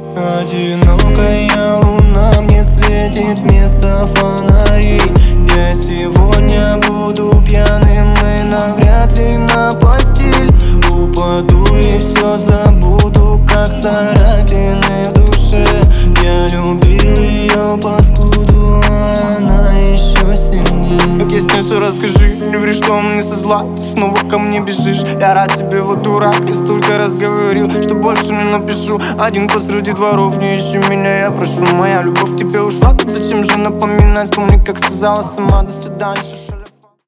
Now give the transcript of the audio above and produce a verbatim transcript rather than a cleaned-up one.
Одинокая луна мне светит вместо фонарей. Я сегодня буду пьяным и навряд ли на постель упаду и все забуду, как царапины в душе. Я любил ее паскуду, а она еще сильнее. Как я снился, расскажи, не ври, что мне со зла ты снова ко мне бежишь. Я рад тебе, вот дурак, я столько раз говорил, что больше не напишу. Один посреди дворов, не ищи меня, я прошу. Моя любовь к тебе ушла, так зачем же напоминать? Помни, как сказала сама, до свидания.